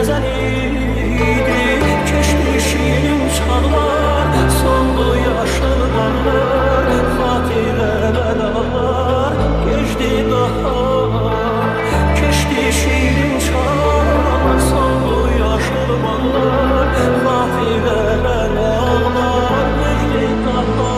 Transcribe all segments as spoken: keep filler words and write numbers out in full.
ezeliydi. Keçdi şirin çağlar, soldu yaşıl bağlar, xatirələr ağlar, geçdi daha. Keçdi şirin çağlar, soldu yaşıl bağlar, xatirələr ağlar, geçdi daha.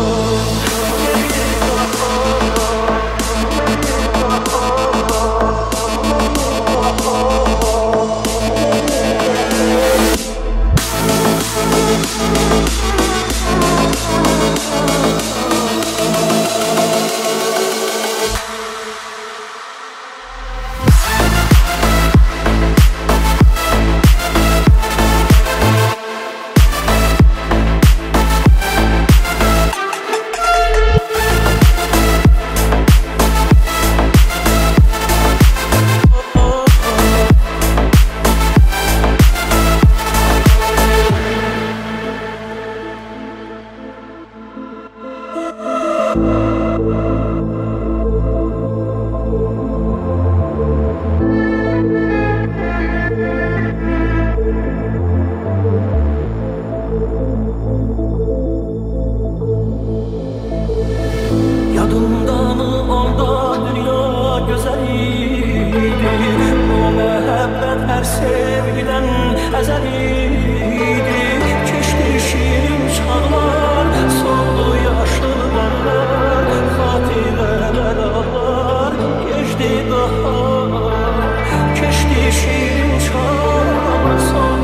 Yadımdanı onda dünya güzeliydi. Bu məhəbbət hər sevgidən əzəliydi. Keçdi şirin çağlar, soldu yaşıl bağlar, xatirələr ağlar, geçdi daha. Keçdi şirin çağlar, soldu